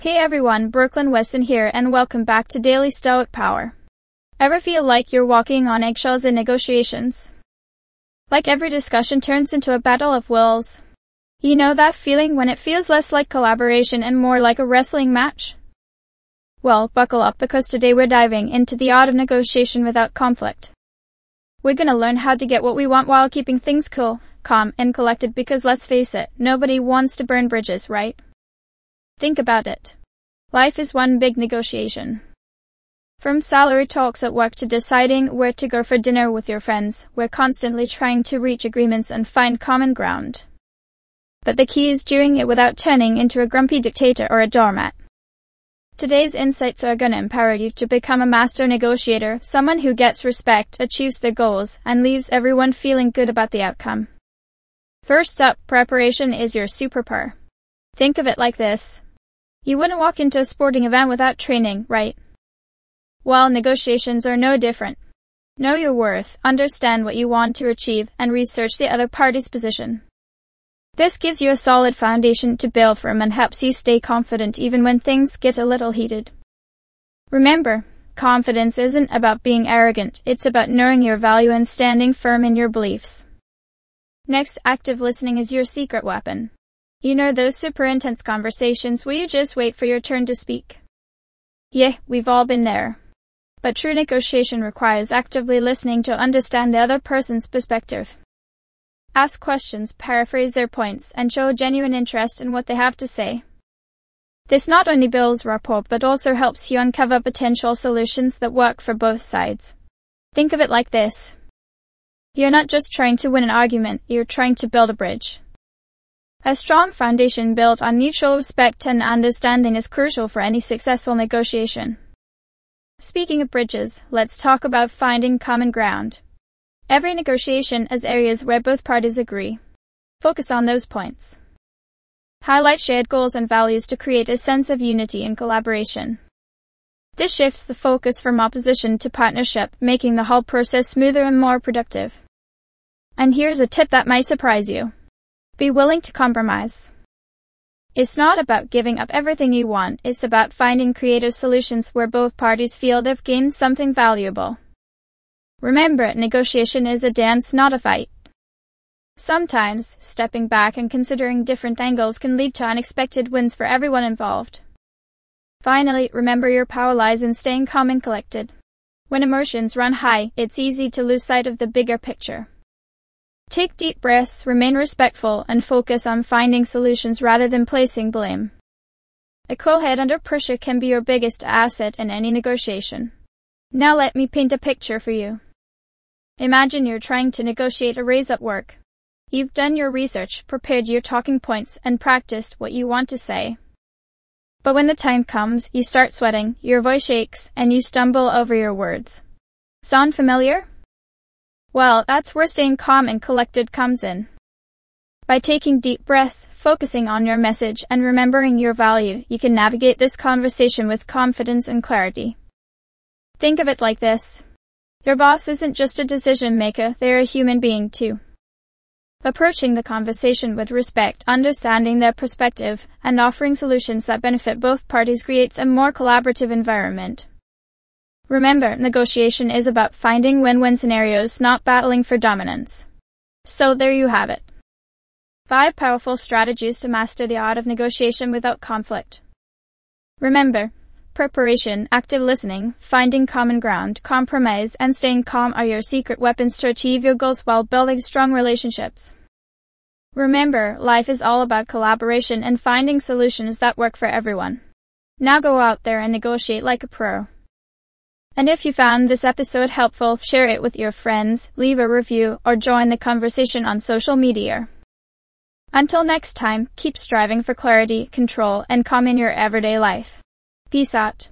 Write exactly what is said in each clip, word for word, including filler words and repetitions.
Hey everyone, Brooklyn Weston here and welcome back to Daily Stoic Power. Ever feel like you're walking on eggshells in negotiations? Like every discussion turns into a battle of wills? You know that feeling when it feels less like collaboration and more like a wrestling match? Well, buckle up because today we're diving into the art of negotiation without conflict. We're gonna learn how to get what we want while keeping things cool, calm, and collected because let's face it, nobody wants to burn bridges, right? Think about it. Life is one big negotiation. From salary talks at work to deciding where to go for dinner with your friends, we're constantly trying to reach agreements and find common ground. But the key is doing it without turning into a grumpy dictator or a doormat. Today's insights are gonna empower you to become a master negotiator, someone who gets respect, achieves their goals, and leaves everyone feeling good about the outcome. First up, preparation is your superpower. Think of it like this. You wouldn't walk into a sporting event without training, right? Well, negotiations are no different. Know your worth, understand what you want to achieve, and research the other party's position. This gives you a solid foundation to build from and helps you stay confident even when things get a little heated. Remember, confidence isn't about being arrogant, it's about knowing your value and standing firm in your beliefs. Next, active listening is your secret weapon. You know those super intense conversations where you just wait for your turn to speak? Yeah, we've all been there. But true negotiation requires actively listening to understand the other person's perspective. Ask questions, paraphrase their points, and show genuine interest in what they have to say. This not only builds rapport but also helps you uncover potential solutions that work for both sides. Think of it like this. You're not just trying to win an argument, you're trying to build a bridge. A strong foundation built on mutual respect and understanding is crucial for any successful negotiation. Speaking of bridges, let's talk about finding common ground. Every negotiation has areas where both parties agree. Focus on those points. Highlight shared goals and values to create a sense of unity and collaboration. This shifts the focus from opposition to partnership, making the whole process smoother and more productive. And here's a tip that might surprise you. Be willing to compromise. It's not about giving up everything you want, it's about finding creative solutions where both parties feel they've gained something valuable. Remember, negotiation is a dance, not a fight. Sometimes, stepping back and considering different angles can lead to unexpected wins for everyone involved. Finally, remember your power lies in staying calm and collected. When emotions run high, it's easy to lose sight of the bigger picture. Take deep breaths, remain respectful, and focus on finding solutions rather than placing blame. A cool head under pressure can be your biggest asset in any negotiation. Now let me paint a picture for you. Imagine you're trying to negotiate a raise at work. You've done your research, prepared your talking points, and practiced what you want to say. But when the time comes, you start sweating, your voice shakes, and you stumble over your words. Sound familiar? Well, that's where staying calm and collected comes in. By taking deep breaths, focusing on your message, and remembering your value, you can navigate this conversation with confidence and clarity. Think of it like this. Your boss isn't just a decision maker, they're a human being too. Approaching the conversation with respect, understanding their perspective, and offering solutions that benefit both parties creates a more collaborative environment. Remember, negotiation is about finding win-win scenarios, not battling for dominance. So there you have it. Five powerful strategies to master the art of negotiation without conflict. Remember, preparation, active listening, finding common ground, compromise, and staying calm are your secret weapons to achieve your goals while building strong relationships. Remember, life is all about collaboration and finding solutions that work for everyone. Now go out there and negotiate like a pro. And if you found this episode helpful, share it with your friends, leave a review, or join the conversation on social media. Until next time, keep striving for clarity, control, and calm in your everyday life. Peace out.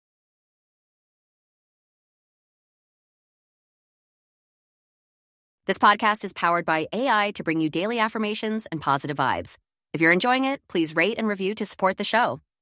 This podcast is powered by A I to bring you daily affirmations and positive vibes. If you're enjoying it, please rate and review to support the show.